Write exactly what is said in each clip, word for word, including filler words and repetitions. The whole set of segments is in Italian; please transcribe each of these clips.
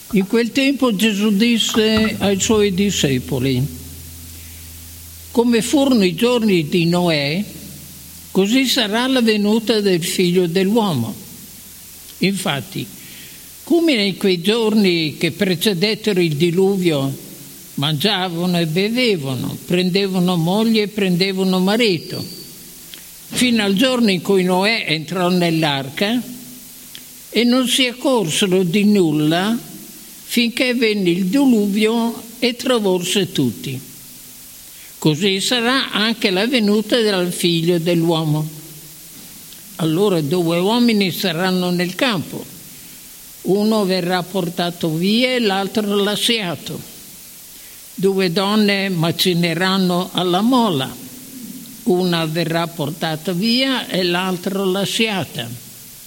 In quel tempo Gesù disse ai suoi discepoli: come furono i giorni di Noè, così sarà la venuta del Figlio dell'uomo. Infatti, come in quei giorni che precedettero il diluvio, mangiavano e bevevano, prendevano moglie e prendevano marito, fino al giorno in cui Noè entrò nell'arca, e non si accorsero di nulla finché venne il diluvio e travolse tutti. Così sarà anche la venuta del Figlio dell'uomo. Allora due uomini saranno nel campo, uno verrà portato via e l'altro lasciato. Due donne macineranno alla mola, una verrà portata via e l'altra lasciata.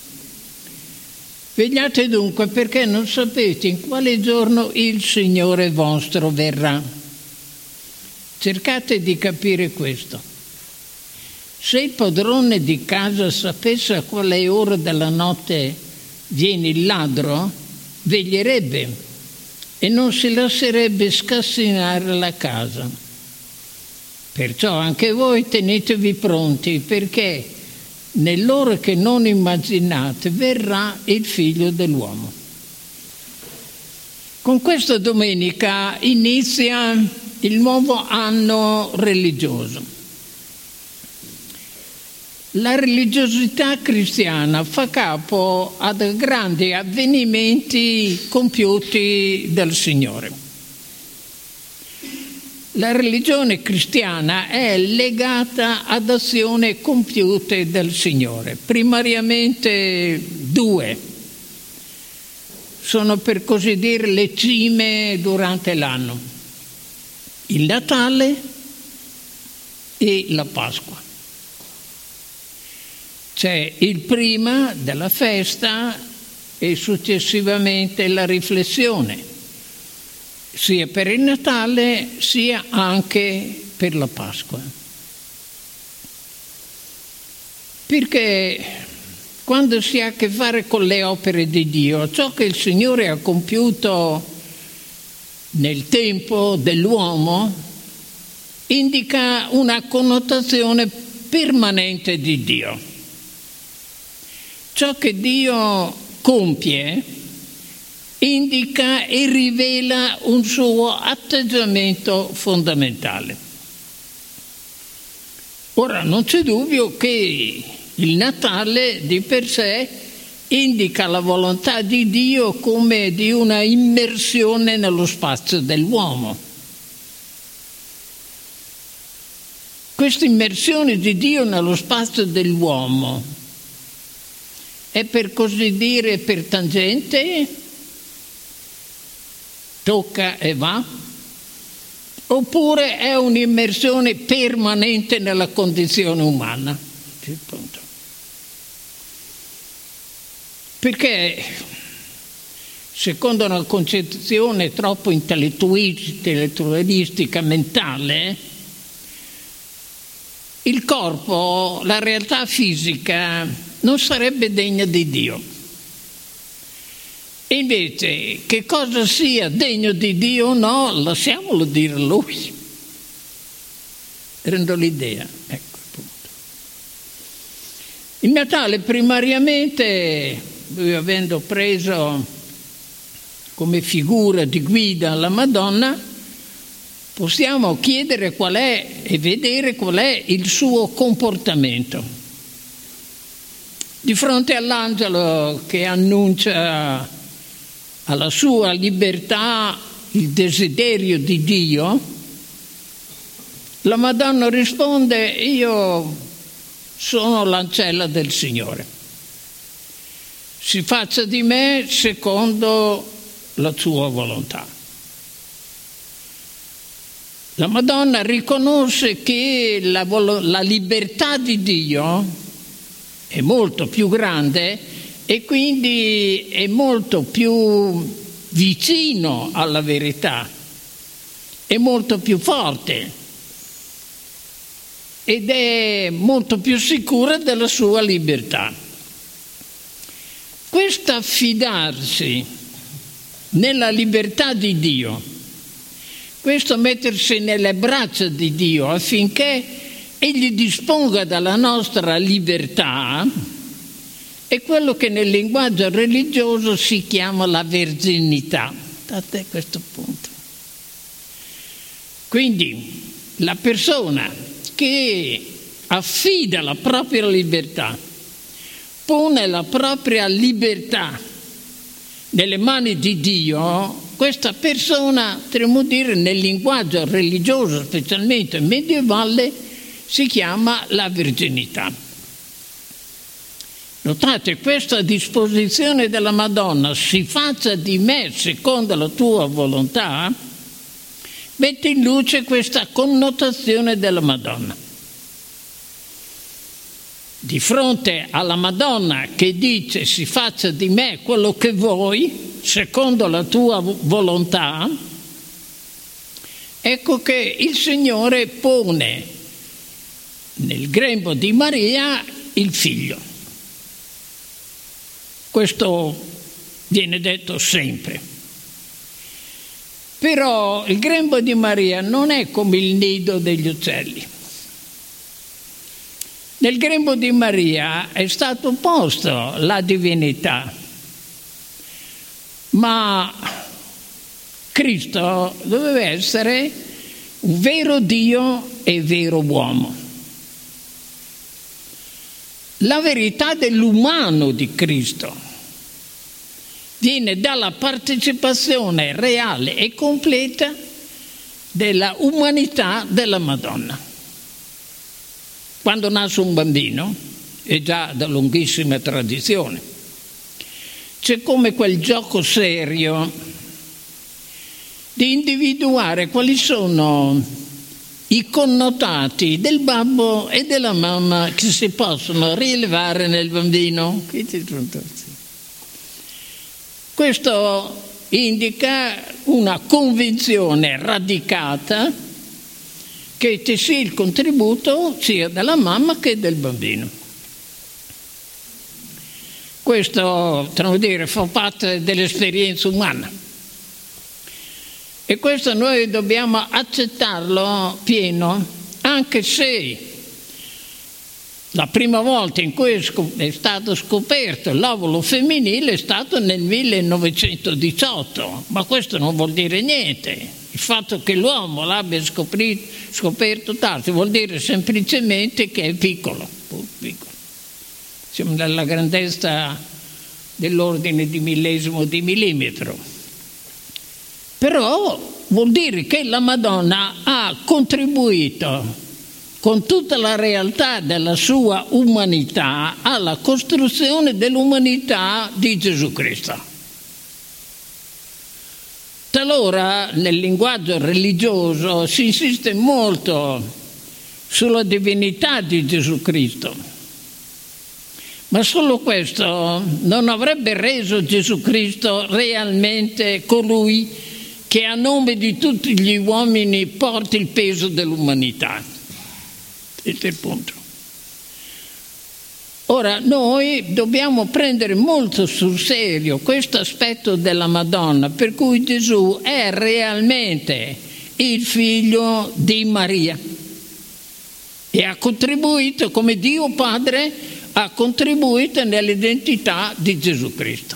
Vegliate dunque, perché non sapete in quale giorno il Signore vostro verrà. Cercate di capire questo. Se il padrone di casa sapesse a quale ora della notte viene il ladro, veglierebbe e non si lascerebbe scassinare la casa. Perciò anche voi tenetevi pronti, perché nell'ora che non immaginate verrà il Figlio dell'uomo. Con questa domenica inizia il nuovo anno religioso. La religiosità cristiana fa capo a grandi avvenimenti compiuti dal Signore. La religione cristiana è legata ad azioni compiute dal Signore. Primariamente due. Sono, per così dire, le cime durante l'anno: il Natale e la Pasqua. C'è il prima della festa e successivamente la riflessione, sia per il Natale sia anche per la Pasqua. Perché quando si ha a che fare con le opere di Dio, ciò che il Signore ha compiuto nel tempo dell'uomo indica una connotazione permanente di Dio. Ciò che Dio compie indica e rivela un suo atteggiamento fondamentale. Ora, non c'è dubbio che il Natale di per sé indica la volontà di Dio come di una immersione nello spazio dell'uomo. Questa immersione di Dio nello spazio dell'uomo è, per così dire, per tangente, tocca e va, oppure è un'immersione permanente nella condizione umana. Perché, secondo una concezione troppo intellettualistica, mentale, il corpo, la realtà fisica, non sarebbe degna di Dio. E invece, che cosa sia degno di Dio o no, lasciamolo dire a Lui. Rendo l'idea. Ecco, appunto. Il Natale primariamente, lui avendo preso come figura di guida la Madonna, possiamo chiedere qual è e vedere qual è il suo comportamento. Di fronte all'angelo che annuncia alla sua libertà il desiderio di Dio, la Madonna risponde: io sono l'ancella del Signore, si faccia di me secondo la sua volontà. La Madonna riconosce che la, vol- la libertà di Dio è molto più grande e quindi è molto più vicino alla verità, è molto più forte ed è molto più sicura della sua libertà. Questo affidarsi nella libertà di Dio. Questo mettersi nelle braccia di Dio affinché Egli disponga della nostra libertà è quello che nel linguaggio religioso si chiama la verginità. State a questo punto. Quindi la persona che affida la propria libertà, pone la propria libertà nelle mani di Dio, questa persona, potremmo dire nel linguaggio religioso, specialmente medievale, si chiama la verginità. Notate, questa disposizione della Madonna, si faccia di me secondo la tua volontà, mette in luce questa connotazione della Madonna. Di fronte alla Madonna che dice si faccia di me quello che vuoi, secondo la tua volontà, ecco che il Signore pone nel grembo di Maria il figlio. Questo viene detto sempre. Però il grembo di Maria non è come il nido degli uccelli. Nel grembo di Maria è stato posto la divinità, ma Cristo doveva essere un vero Dio e vero uomo. La verità dell'umano di Cristo viene dalla partecipazione reale e completa della umanità della Madonna. Quando nasce un bambino, è già da lunghissima tradizione, c'è come quel gioco serio di individuare quali sono i connotati del babbo e della mamma che si possono rilevare nel bambino. Questo indica una convinzione radicata che ci sia il contributo sia della mamma che del bambino. Questo, potremmo dire, fa parte dell'esperienza umana. E questo noi dobbiamo accettarlo pieno, anche se la prima volta in cui è stato scoperto l'ovulo femminile è stato nel millenovecentodiciotto, ma questo non vuol dire niente. Il fatto che l'uomo l'abbia scoperto, scoperto tardi vuol dire semplicemente che è piccolo, piccolo. Siamo nella grandezza dell'ordine di millesimo di millimetro. Però vuol dire che la Madonna ha contribuito con tutta la realtà della sua umanità alla costruzione dell'umanità di Gesù Cristo. Talora nel linguaggio religioso si insiste molto sulla divinità di Gesù Cristo, ma solo questo non avrebbe reso Gesù Cristo realmente colui che a nome di tutti gli uomini porta il peso dell'umanità. Questo è il punto. Ora, noi dobbiamo prendere molto sul serio questo aspetto della Madonna, per cui Gesù è realmente il figlio di Maria e ha contribuito, come Dio Padre, ha contribuito nell'identità di Gesù Cristo.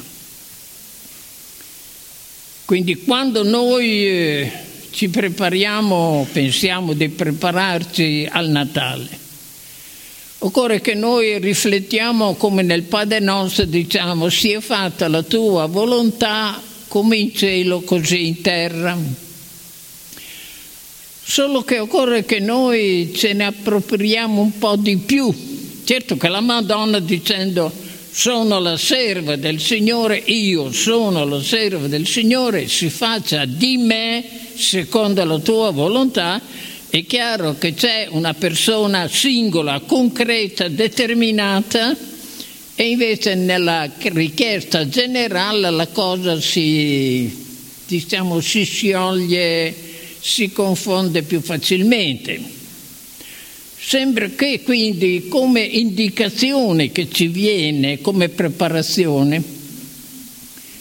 Quindi quando noi eh, ci prepariamo, pensiamo di prepararci al Natale, occorre che noi riflettiamo come nel Padre Nostro diciamo: sia fatta la tua volontà come in cielo così in terra. Solo che occorre che noi ce ne appropriamo un po' di più. Certo che la Madonna, dicendo sono la serva del Signore, io sono la serva del Signore, si faccia di me secondo la tua volontà, è chiaro che c'è una persona singola, concreta, determinata, e invece nella richiesta generale la cosa si, diciamo, si scioglie, si confonde più facilmente. Sembra che quindi come indicazione che ci viene, come preparazione,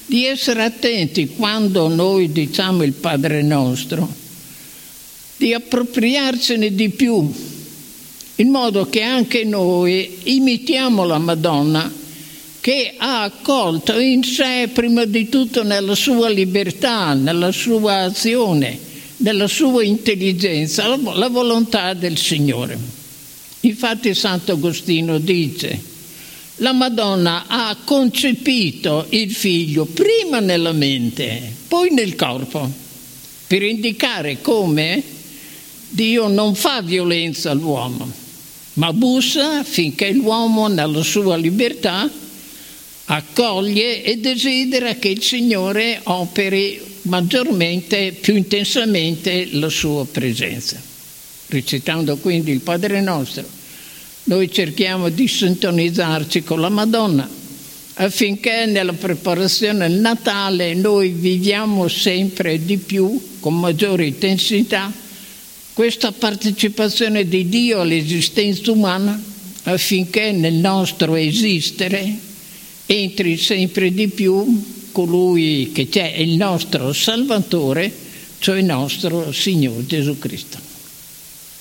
di essere attenti quando noi diciamo il Padre Nostro, di appropriarcene di più, in modo che anche noi imitiamo la Madonna, che ha accolto in sé prima di tutto nella sua libertà, nella sua azione, nella sua intelligenza, la volontà del Signore. Infatti Sant'Agostino dice: la Madonna ha concepito il figlio prima nella mente, poi nel corpo, per indicare come Dio non fa violenza all'uomo, ma bussa finché l'uomo nella sua libertà accoglie e desidera che il Signore operi maggiormente, più intensamente la sua presenza. Recitando quindi il Padre Nostro, noi cerchiamo di sintonizzarci con la Madonna affinché nella preparazione al Natale noi viviamo sempre di più, con maggiore intensità, questa partecipazione di Dio all'esistenza umana, affinché nel nostro esistere entri sempre di più colui che c'è, il nostro Salvatore, cioè il nostro Signore Gesù Cristo.